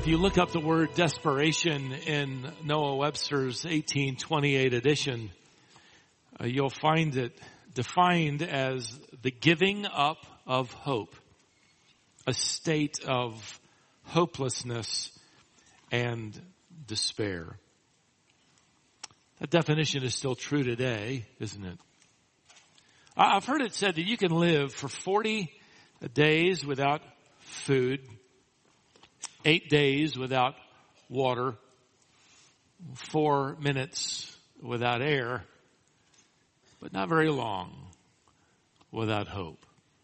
you look up the word desperation in Noah Webster's 1828 edition, you'll find it defined as the giving up of hope, a state of hopelessness and despair. That definition is still true today, isn't it? I've heard it said that you can live for 40 days without food, 8 days without water, 4 minutes without air, but not very long without hope.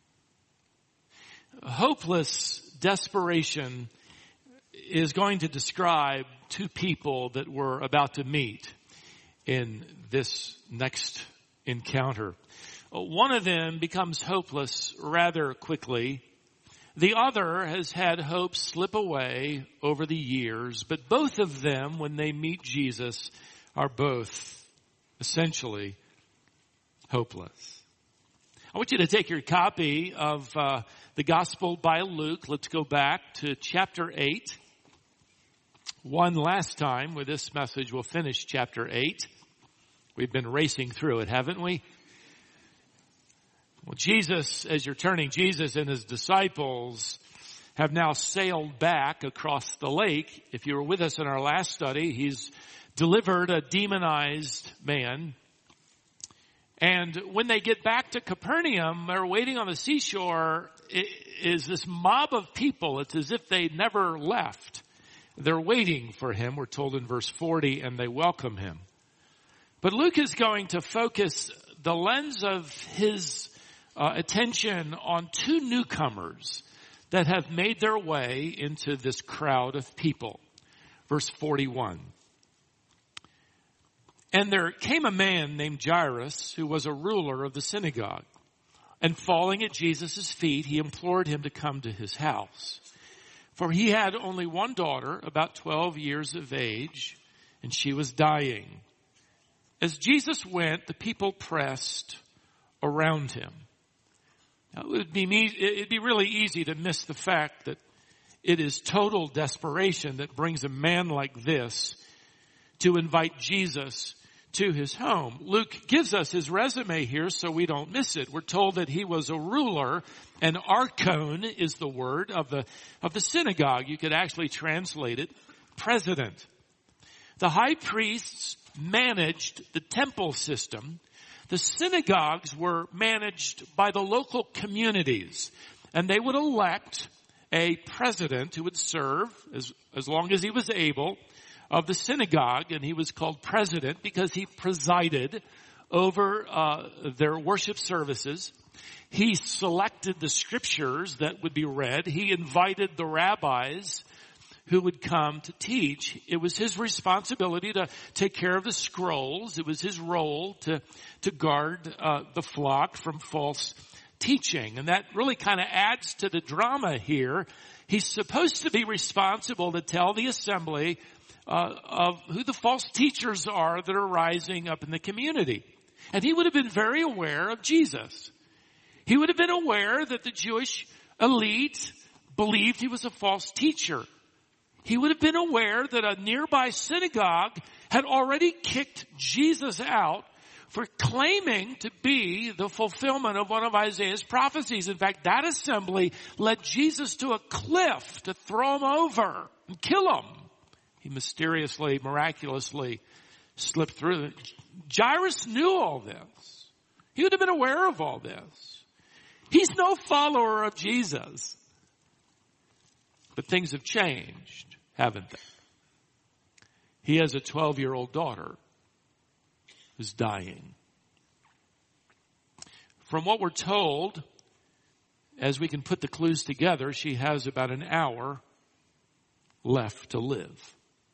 Hopeless desperation is going to describe two people that we're about to meet in this next encounter. One of them becomes hopeless rather quickly. The other has had hope slip away over the years, but both of them, when they meet Jesus, are both essentially hopeless. I want you to take your copy of the Gospel by Luke. Let's go back to chapter 8. One last time with this message, we'll finish chapter 8. We've been racing through it, haven't we? Well, Jesus, as you're turning, Jesus and his disciples have now sailed back across the lake. If you were with us in our last study, he's delivered a demonized man. And when they get back to Capernaum, they're waiting on the seashore, is this mob of people. It's as if they never left. They're waiting for him, we're told in verse 40, and they welcome him. But Luke is going to focus the lens of his attention on two newcomers that have made their way into this crowd of people. Verse 41. And there came a man named Jairus, who was a ruler of the synagogue. And falling at Jesus' feet, he implored him to come to his house. For he had only one daughter, about 12 years of age, and she was dying. As Jesus went, the people pressed around him. Now, it'd be really easy to miss the fact that it is total desperation that brings a man like this to invite Jesus to his home. Luke gives us his resume here so we don't miss it. We're told that he was a ruler, and archon is the word of the synagogue. You could actually translate it president. The high priests managed the temple system. The synagogues were managed by the local communities, and they would elect a president who would serve as long as he was able of the synagogue, and he was called president because he presided over their worship services. He selected the scriptures that would be read. He invited the rabbis who would come to teach. It was his responsibility to take care of the scrolls. It was his role to guard the flock from false teaching. And that really kind of adds to the drama here. He's supposed to be responsible to tell the assembly of who the false teachers are that are rising up in the community. And he would have been very aware of Jesus. He would have been aware that the Jewish elite believed he was a false teacher. He would have been aware that a nearby synagogue had already kicked Jesus out for claiming to be the fulfillment of one of Isaiah's prophecies. In fact, that assembly led Jesus to a cliff to throw him over and kill him. He mysteriously, miraculously slipped through. Jairus knew all this. He would have been aware of all this. He's no follower of Jesus. But things have changed, haven't they? He has a 12-year-old daughter who's dying. From what we're told, as we can put the clues together, she has about an hour left to live.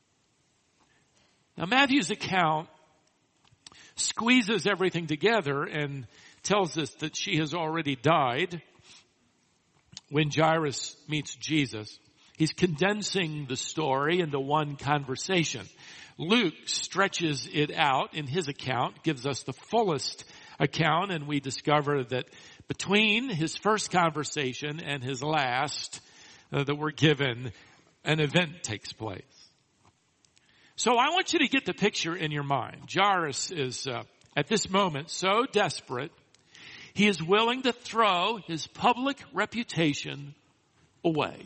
Now, Matthew's account squeezes everything together and tells us that she has already died when Jairus meets Jesus. He's condensing the story into one conversation. Luke stretches it out in his account, gives us the fullest account, and we discover that between his first conversation and his last, that we're given an event takes place. So I want you to get the picture in your mind. Jairus is, at this moment, so desperate, he is willing to throw his public reputation away.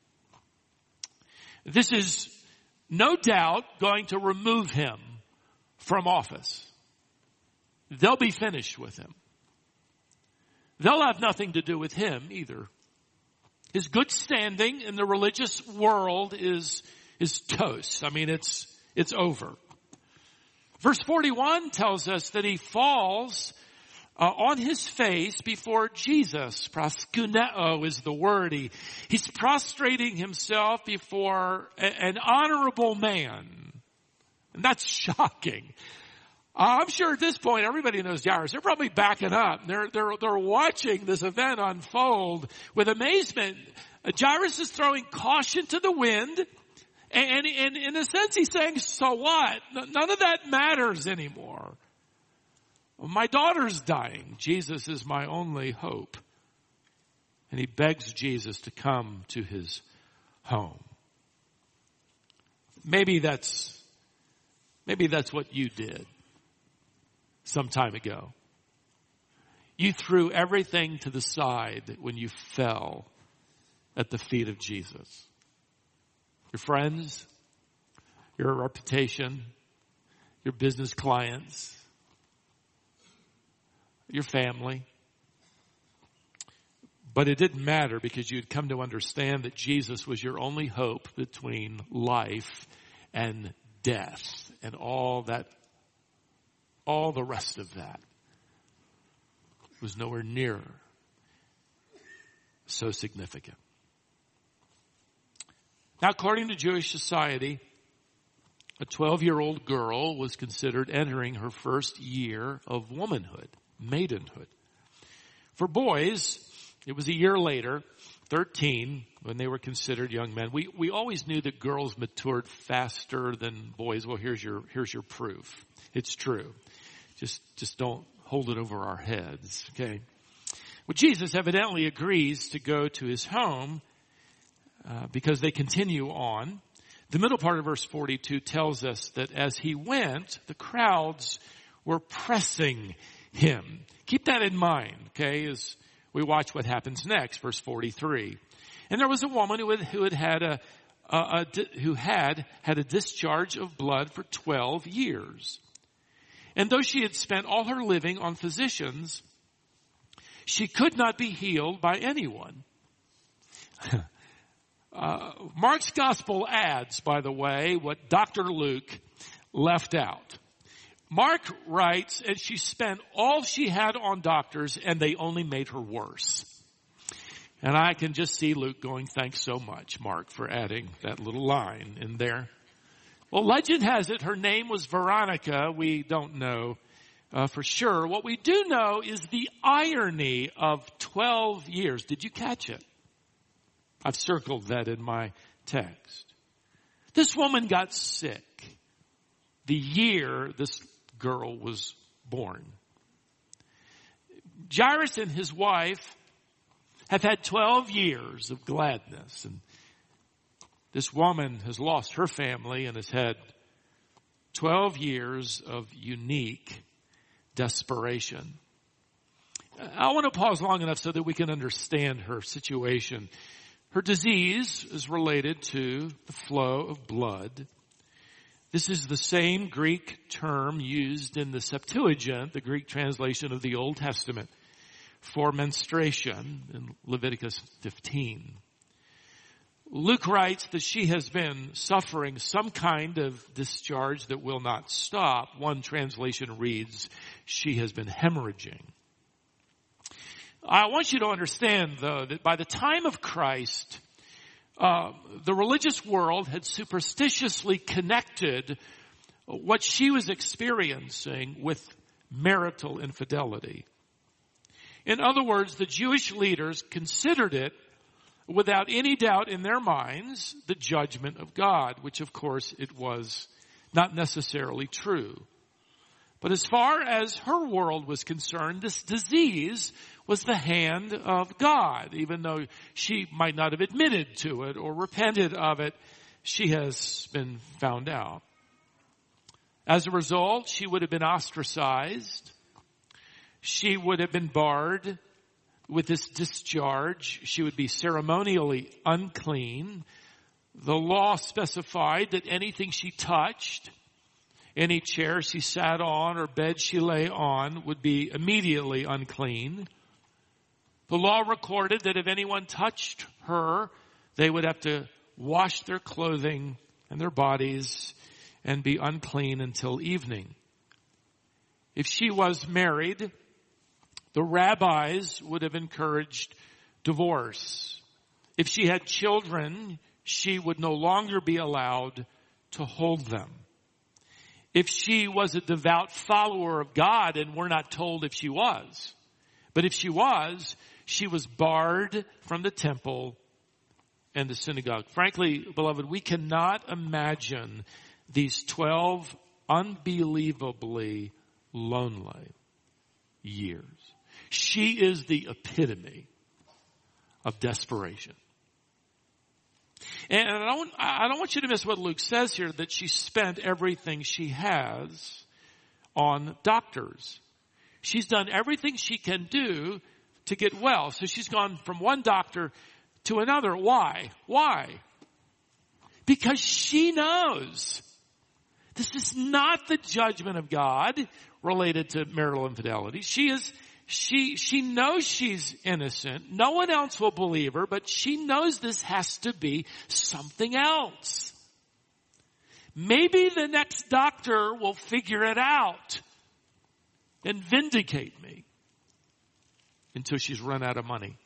This is no doubt going to remove him from office. They'll be finished with him. They'll have nothing to do with him either. His good standing in the religious world is toast. I mean, it's over. Verse 41 tells us that he falls on his face before Jesus. Proskuneo is the word. He's prostrating himself before an honorable man. And that's shocking. I'm sure at this point everybody knows Jairus. They're probably backing up. They're watching this event unfold with amazement. Jairus is throwing caution to the wind. And in a sense he's saying, so what? None of that matters anymore. My daughter's dying. Jesus is my only hope. And he begs Jesus to come to his home. Maybe that's what you did some time ago. You threw everything to the side when you fell at the feet of Jesus. Your friends, your reputation, your business clients, your family. But it didn't matter because you'd come to understand that Jesus was your only hope between life and death and all the rest of that was nowhere near so significant. Now, according to Jewish society, a 12-year-old girl was considered entering her first year of womanhood, maidenhood. For boys, it was a year later, 13, when they were considered young men. We always knew that girls matured faster than boys. Well, here's your proof. It's true. Just don't hold it over our heads, okay? Well, Jesus evidently agrees to go to his home because they continue on. The middle part of verse 42 tells us that as he went, the crowds were pressing him. Keep that in mind, okay, as we watch what happens next, verse 43. And there was a woman who had had a discharge of blood for 12 years. And though she had spent all her living on physicians, she could not be healed by anyone. Mark's gospel adds, by the way, what Dr. Luke left out. Mark writes, and she spent all she had on doctors, and they only made her worse. And I can just see Luke going, thanks so much, Mark, for adding that little line in there. Well, legend has it her name was Veronica. We don't know for sure. What we do know is the irony of 12 years. Did you catch it? I've circled that in my text. This woman got sick the year this girl was born. Jairus and his wife have had 12 years of gladness, and this woman has lost her family and has had 12 years of unique desperation. I want to pause long enough so that we can understand her situation. Her disease is related to the flow of blood. This is the same Greek term used in the Septuagint, the Greek translation of the Old Testament, for menstruation in Leviticus 15. Luke writes that she has been suffering some kind of discharge that will not stop. One translation reads, she has been hemorrhaging. I want you to understand, though, that by the time of Christ, the religious world had superstitiously connected what she was experiencing with marital infidelity. In other words, the Jewish leaders considered it, without any doubt in their minds, the judgment of God, which of course it was not necessarily true. But as far as her world was concerned, this disease was the hand of God. Even though she might not have admitted to it or repented of it, she has been found out. As a result, she would have been ostracized. She would have been barred with this discharge. She would be ceremonially unclean. The law specified that anything she touched, any chair she sat on or bed she lay on, would be immediately unclean. The law recorded that if anyone touched her, they would have to wash their clothing and their bodies and be unclean until evening. If she was married, the rabbis would have encouraged divorce. If she had children, she would no longer be allowed to hold them. If she was a devout follower of God, and we're not told if she was, but if she was barred from the temple and the synagogue. Frankly, beloved, we cannot imagine these 12 unbelievably lonely years. She is the epitome of desperation. And I don't want you to miss what Luke says here, that she spent everything she has on doctors. She's done everything she can do to get well. So she's gone from one doctor to another. Why? Because she knows this is not the judgment of God related to marital infidelity. She knows she's innocent. No one else will believe her, but she knows this has to be something else. Maybe the next doctor will figure it out and vindicate me, until she's run out of money.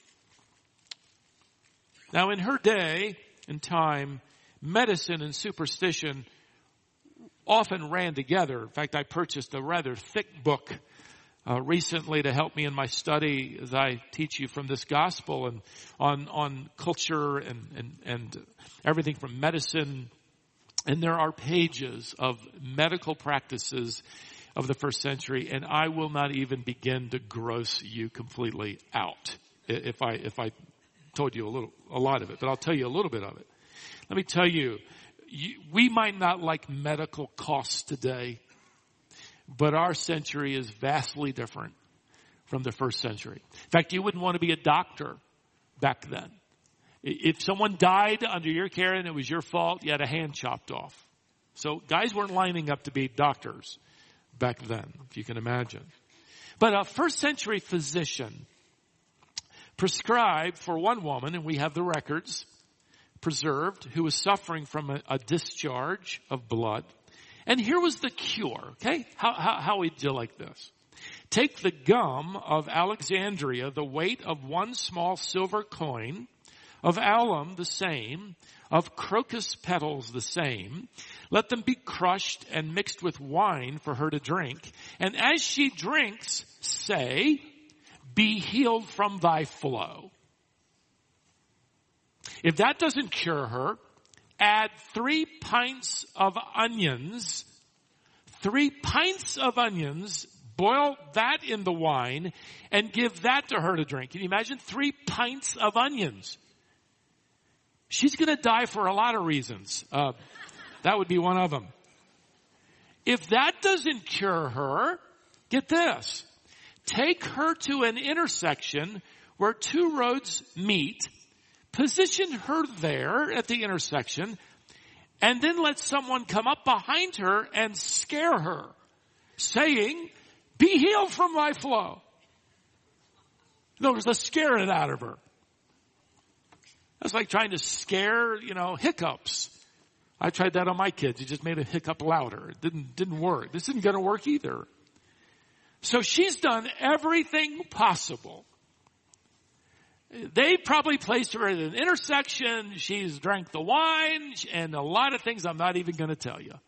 Now, in her day and time, medicine and superstition often ran together. In fact, I purchased a rather thick book recently to help me in my study as I teach you from this gospel and on culture and everything from medicine. And there are pages of medical practices of the first century, and I will not even begin to gross you completely out if I told you a lot of it, but I'll tell you a little bit of it. Let me tell you, we might not like medical costs today, but our century is vastly different from the first century. In fact, you wouldn't want to be a doctor back then. If someone died under your care and it was your fault, you had a hand chopped off. So guys weren't lining up to be doctors back then, if you can imagine. But a first century physician prescribed for one woman, and we have the records preserved, who was suffering from a discharge of blood. And here was the cure, okay? How would you like this? Take the gum of Alexandria, the weight of one small silver coin, of alum the same, of crocus petals the same. Let them be crushed and mixed with wine for her to drink. And as she drinks, say, be healed from thy flow. If that doesn't cure her, add 3 pints of onions. 3 pints of onions, boil that in the wine, and give that to her to drink. Can you imagine 3 pints of onions? She's going to die for a lot of reasons. That would be one of them. If that doesn't cure her, get this. Take her to an intersection where 2 roads meet. Position her there at the intersection, and then let someone come up behind her and scare her, saying, be healed from thy flow. In other words, let's scare it out of her. That's like trying to scare, hiccups. I tried that on my kids. It just made a hiccup louder. It didn't work. This isn't going to work either. So she's done everything possible. They probably placed her at an intersection. She's drank the wine and a lot of things I'm not even going to tell you.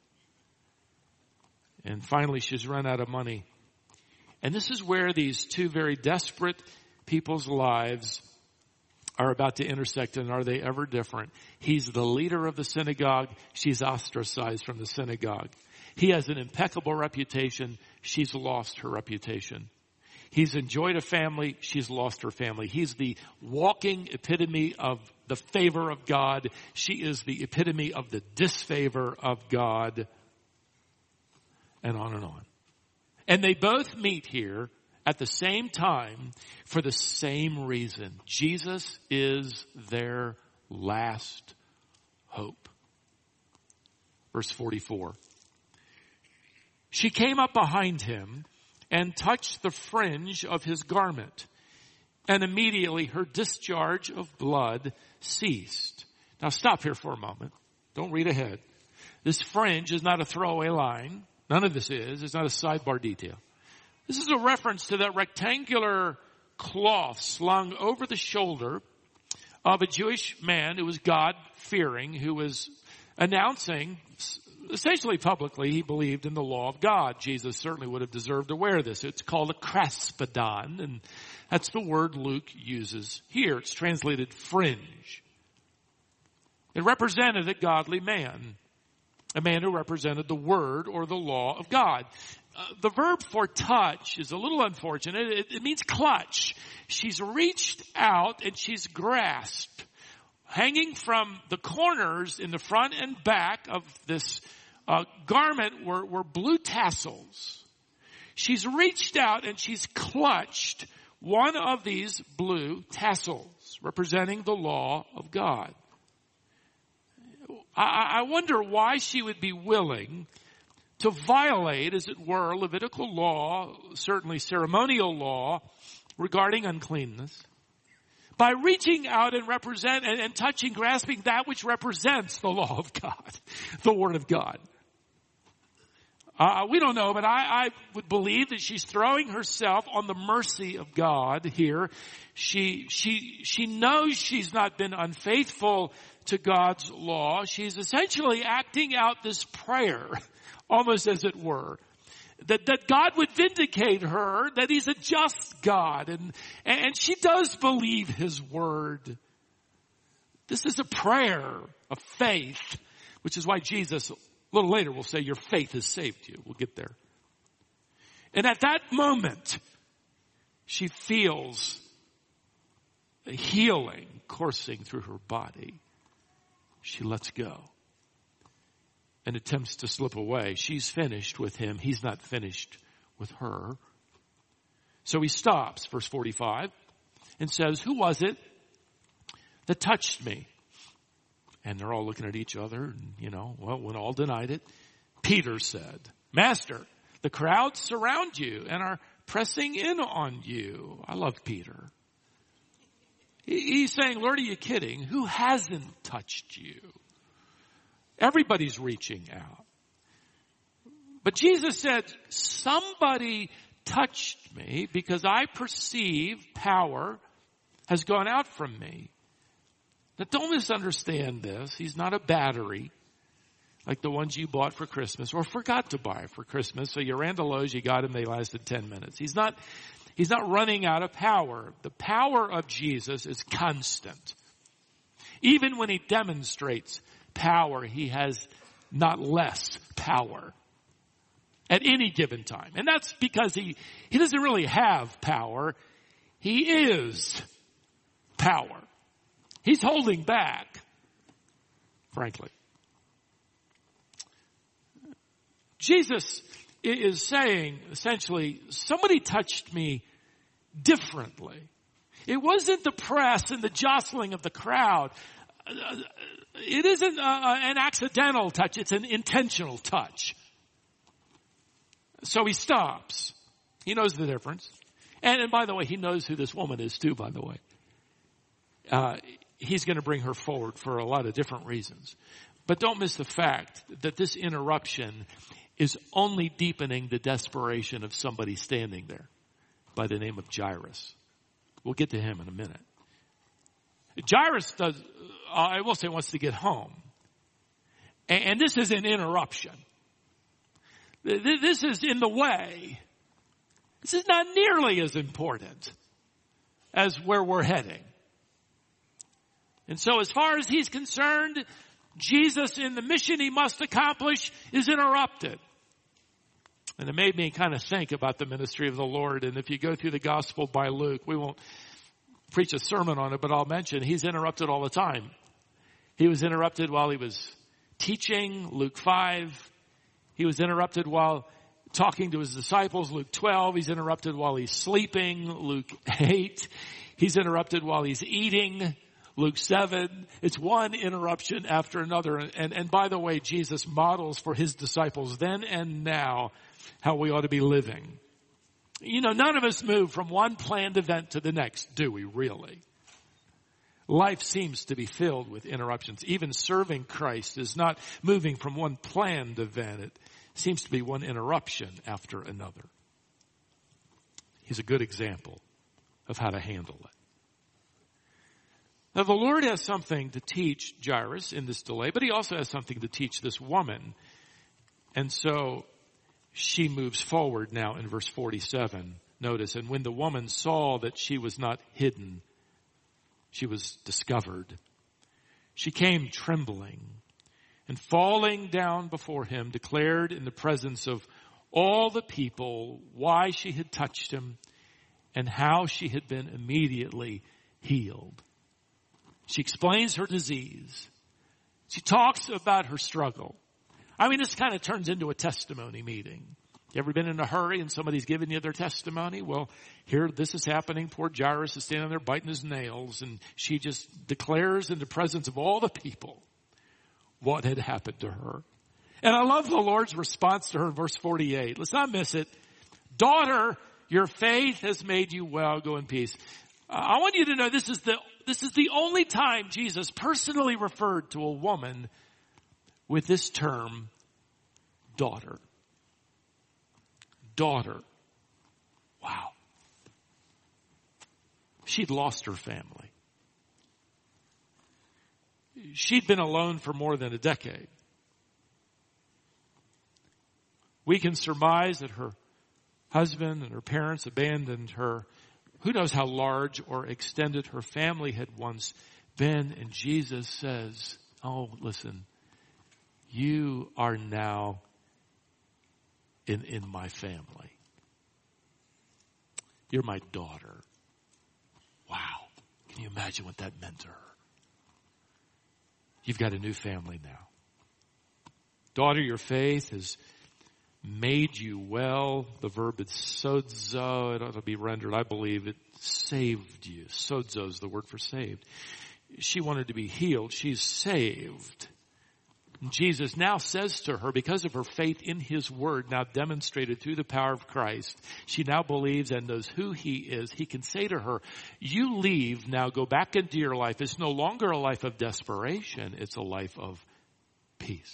And finally, she's run out of money. And this is where these 2 very desperate people's lives are about to intersect, and are they ever different? He's the leader of the synagogue. She's ostracized from the synagogue. He has an impeccable reputation. She's lost her reputation. He's enjoyed a family. She's lost her family. He's the walking epitome of the favor of God. She is the epitome of the disfavor of God. And on and on. And they both meet here at the same time for the same reason. Jesus is their last hope. Verse 44. She came up behind him and touched the fringe of his garment, and immediately her discharge of blood ceased. Now stop here for a moment. Don't read ahead. This fringe is not a throwaway line. None of this is. It's not a sidebar detail. This is a reference to that rectangular cloth slung over the shoulder of a Jewish man who was God-fearing, who was announcing, essentially publicly, he believed in the law of God. Jesus certainly would have deserved to wear this. It's called a crespidon, and that's the word Luke uses here. It's translated fringe. It represented a godly man, a man who represented the word or the law of God. The verb for touch is a little unfortunate. It means clutch. She's reached out and she's grasped. Hanging from the corners in the front and back of this garment were blue tassels. She's reached out and she's clutched one of these blue tassels, representing the law of God. I wonder why she would be willing to violate, as it were, Levitical law, certainly ceremonial law, regarding uncleanness, by reaching out and and touching, grasping that which represents the law of God, the Word of God. We don't know, but I would believe that she's throwing herself on the mercy of God here. She knows she's not been unfaithful to God's law. She's essentially acting out this prayer, almost as it were, that God would vindicate her, that He's a just God, and she does believe His word. This is a prayer of faith, which is why Jesus, a little later, will say, your faith has saved you. We'll get there. And at that moment, she feels a healing coursing through her body. She lets go and attempts to slip away. She's finished with him. He's not finished with her. So he stops, verse 45, and says, who was it that touched me? And they're all looking at each other. And, when all denied it, Peter said, Master, the crowds surround you and are pressing in on you. I love Peter. He's saying, Lord, are you kidding? Who hasn't touched you? Everybody's reaching out. But Jesus said, somebody touched me because I perceive power has gone out from me. Now don't misunderstand this. He's not a battery like the ones you bought for Christmas or forgot to buy for Christmas. So you ran to Lowe's, you got them, they lasted 10 minutes. He's not running out of power. The power of Jesus is constant. Even when he demonstrates power, he has not less power at any given time. And that's because he doesn't really have power. He is power. He's holding back, frankly. Jesus is saying, essentially, somebody touched me differently. It wasn't the press and the jostling of the crowd. It isn't an accidental touch. It's an intentional touch. So he stops. He knows the difference. And by the way, he knows who this woman is too, by the way. He's going to bring her forward for a lot of different reasons. But don't miss the fact that this interruption is only deepening the desperation of somebody standing there by the name of Jairus. We'll get to him in a minute. Jairus wants to get home. And this is an interruption. This is in the way. This is not nearly as important as where we're heading. And so as far as he's concerned, Jesus in the mission he must accomplish is interrupted. And it made me kind of think about the ministry of the Lord. And if you go through the gospel by Luke, we won't preach a sermon on it, but I'll mention he's interrupted all the time. He was interrupted while he was teaching, Luke 5. He was interrupted while talking to his disciples, Luke 12. He's interrupted while he's sleeping, Luke 8. He's interrupted while he's eating, Luke 7. It's one interruption after another. And by the way, Jesus models for his disciples then and now how we ought to be living. You know, none of us move from one planned event to the next, do we really? Life seems to be filled with interruptions. Even serving Christ is not moving from one planned event. It seems to be one interruption after another. He's a good example of how to handle it. Now, the Lord has something to teach Jairus in this delay, but he also has something to teach this woman. And so she moves forward now in verse 47. Notice, and when the woman saw that she was not hidden, she was discovered. She came trembling and falling down before him, declared in the presence of all the people why she had touched him and how she had been immediately healed. She explains her disease. She talks about her struggle. I mean, this kind of turns into a testimony meeting. You ever been in a hurry and somebody's giving you their testimony? Well, here this is happening. Poor Jairus is standing there biting his nails, and she just declares in the presence of all the people what had happened to her. And I love the Lord's response to her in verse 48. Let's not miss it. Daughter, your faith has made you well. Go in peace. I want you to know this is the only time Jesus personally referred to a woman with this term, daughter. Daughter. Wow. She'd lost her family. She'd been alone for more than a decade. We can surmise that her husband and her parents abandoned her. Who knows how large or extended her family had once been. And Jesus says, oh, listen, you are now in my family. You're my daughter. Wow. Can you imagine what that meant to her? You've got a new family now. Daughter, your faith has made you well. The verb is sozo. It ought to be rendered, I believe, it saved you. Sozo is the word for saved. She wanted to be healed. She's saved. And Jesus now says to her, because of her faith in his word, now demonstrated through the power of Christ, she now believes and knows who he is. He can say to her, you leave, now go back into your life. It's no longer a life of desperation. It's a life of peace.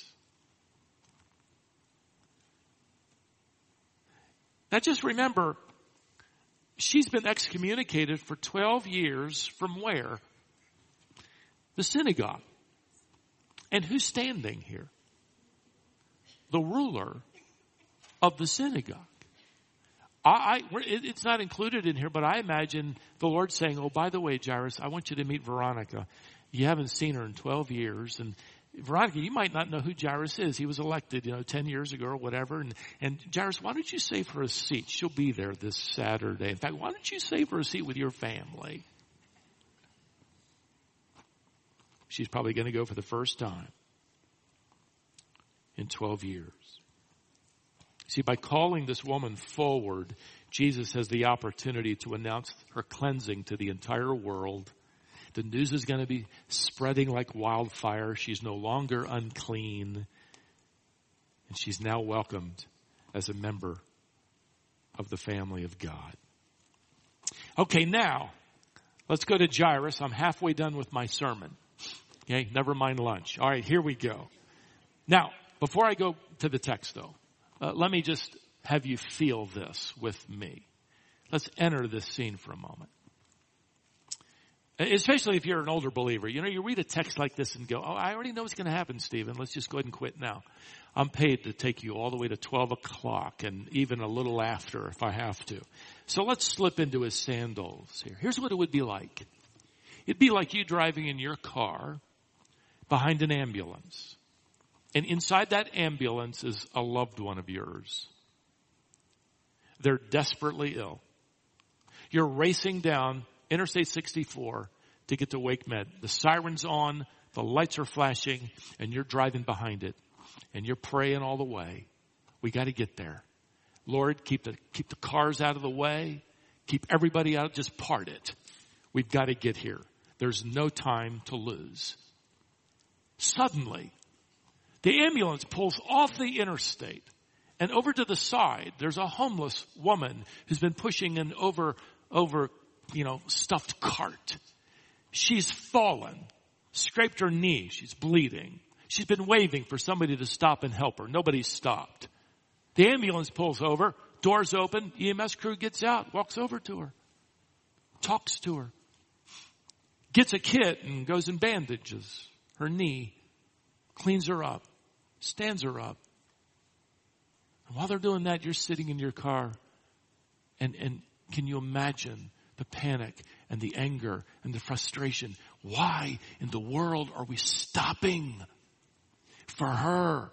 Now just remember, she's been excommunicated for 12 years from where? The synagogue. And who's standing here? The ruler of the synagogue. It's not included in here, but I imagine the Lord saying, oh, by the way, Jairus, I want you to meet Veronica. You haven't seen her in 12 years. And Veronica, you might not know who Jairus is. He was elected, 10 years ago or whatever. And Jairus, why don't you save her a seat? She'll be there this Saturday. In fact, why don't you save her a seat with your family? She's probably going to go for the first time in 12 years. See, by calling this woman forward, Jesus has the opportunity to announce her cleansing to the entire world. The news is going to be spreading like wildfire. She's no longer unclean. And she's now welcomed as a member of the family of God. Okay, now, let's go to Jairus. I'm halfway done with my sermon. Okay, never mind lunch. All right, here we go. Now, before I go to the text, though, let me just have you feel this with me. Let's enter this scene for a moment. Especially if you're an older believer. You read a text like this and go, oh, I already know what's going to happen, Stephen. Let's just go ahead and quit now. I'm paid to take you all the way to 12 o'clock and even a little after if I have to. So let's slip into his sandals here. Here's what it would be like. It'd be like you driving in your car behind an ambulance. And inside that ambulance is a loved one of yours. They're desperately ill. You're racing down Interstate 64 to get to Wake Med. The siren's on, the lights are flashing, and you're driving behind it. And you're praying all the way. We got to get there. Lord, keep the cars out of the way. Keep everybody out. Just part it. We've got to get here. There's no time to lose. Suddenly, the ambulance pulls off the interstate, and over to the side, there's a homeless woman who's been pushing an over stuffed cart. She's fallen, scraped her knee. She's bleeding. She's been waving for somebody to stop and help her. Nobody stopped. The ambulance pulls over, doors open, EMS crew gets out, walks over to her, talks to her, gets a kit and goes and bandages her knee, cleans her up, stands her up. And while they're doing that, you're sitting in your car, and can you imagine the panic and the anger and the frustration? Why in the world are we stopping for her?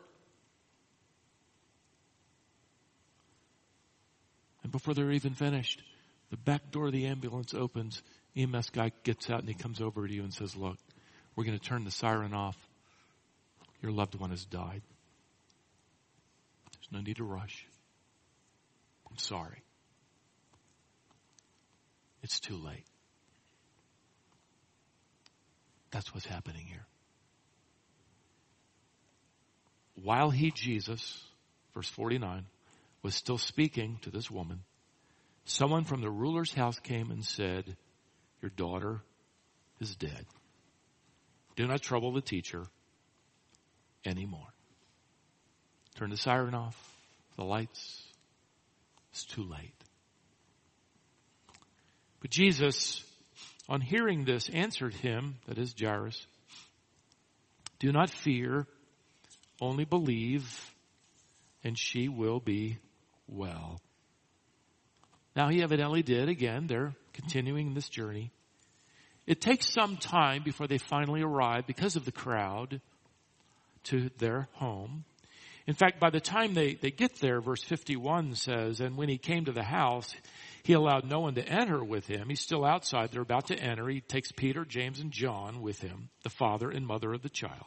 And before they're even finished, the back door of the ambulance opens. EMS guy gets out and he comes over to you and says, look, we're going to turn the siren off. Your loved one has died. There's no need to rush. I'm sorry. It's too late. That's what's happening here. While he, Jesus, verse 49, was still speaking to this woman, someone from the ruler's house came and said, your daughter is dead. Do not trouble the teacher anymore. Turn the siren off, the lights. It's too late. But Jesus, on hearing this, answered him, that is Jairus, do not fear, only believe, and she will be well. Now he evidently did. Again, they're continuing this journey. It takes some time before they finally arrive, because of the crowd, to their home. In fact, by the time they get there, verse 51 says, and when he came to the house, he allowed no one to enter with him. He's still outside. They're about to enter. He takes Peter, James, and John with him, the father and mother of the child.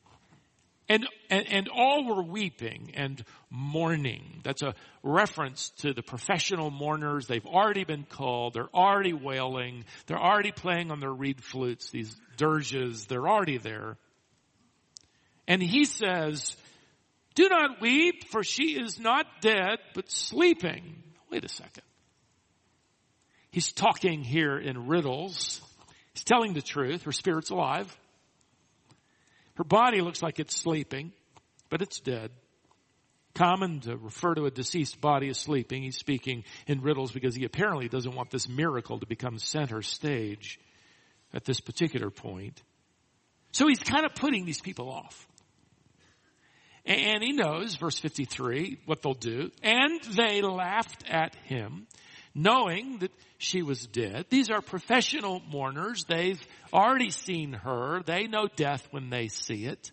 And all were weeping and mourning. That's a reference to the professional mourners. They've already been called. They're already wailing. They're already playing on their reed flutes, these dirges. They're already there. And he says, do not weep, for she is not dead, but sleeping. Wait a second. He's talking here in riddles. He's telling the truth. Her spirit's alive. Her body looks like it's sleeping, but it's dead. Common to refer to a deceased body as sleeping. He's speaking in riddles because he apparently doesn't want this miracle to become center stage at this particular point. So he's kind of putting these people off. And he knows, verse 53, what they'll do. And they laughed at him, knowing that she was dead. These are professional mourners. They've already seen her. They know death when they see it.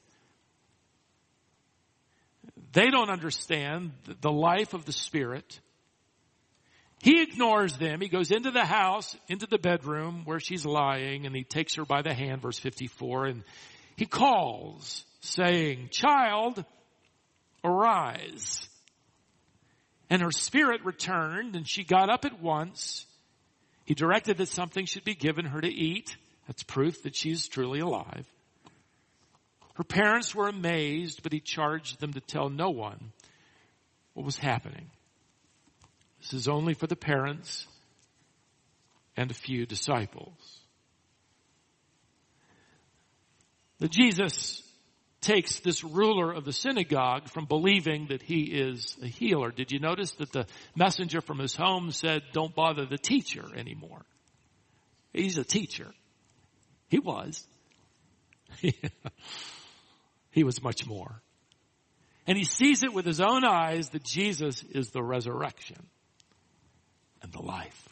They don't understand the life of the Spirit. He ignores them. He goes into the house, into the bedroom where she's lying, and he takes her by the hand, verse 54, and he calls, saying, child, arise. And her spirit returned, and she got up at once. He directed that something should be given her to eat. That's proof that she's truly alive. Her parents were amazed, but he charged them to tell no one what was happening. This is only for the parents and a few disciples. That Jesus takes this ruler of the synagogue from believing that he is a healer. Did you notice that the messenger from his home said, don't bother the teacher anymore? He's a teacher. He was. He was much more. And he sees it with his own eyes that Jesus is the resurrection and the life.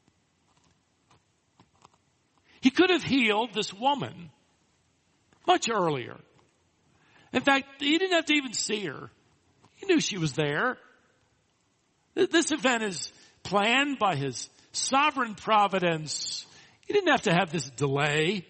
He could have healed this woman much earlier. In fact, he didn't have to even see her. He knew she was there. This event is planned by his sovereign providence. He didn't have to have this delay.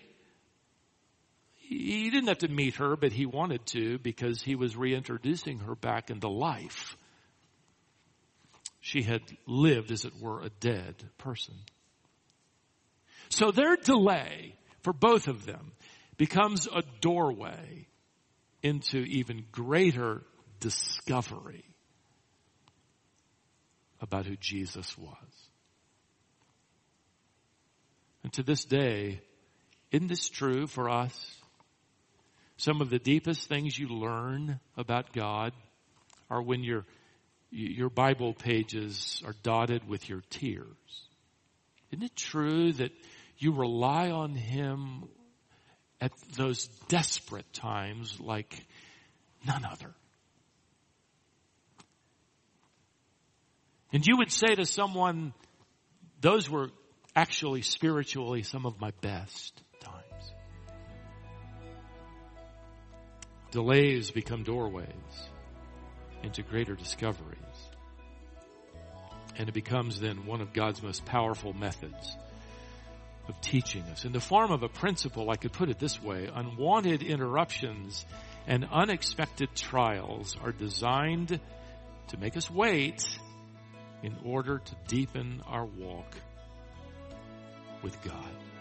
He didn't have to meet her, but he wanted to because he was reintroducing her back into life. She had lived, as it were, a dead person. So their delay for both of them becomes a doorway into even greater discovery about who Jesus was. And to this day, isn't this true for us? Some of the deepest things you learn about God are when your Bible pages are dotted with your tears. Isn't it true that you rely on Him at those desperate times like none other? And you would say to someone, those were actually spiritually some of my best times. Delays become doorways into greater discoveries. And it becomes then one of God's most powerful methods of teaching us. In the form of a principle, I could put it this way: unwanted interruptions and unexpected trials are designed to make us wait in order to deepen our walk with God.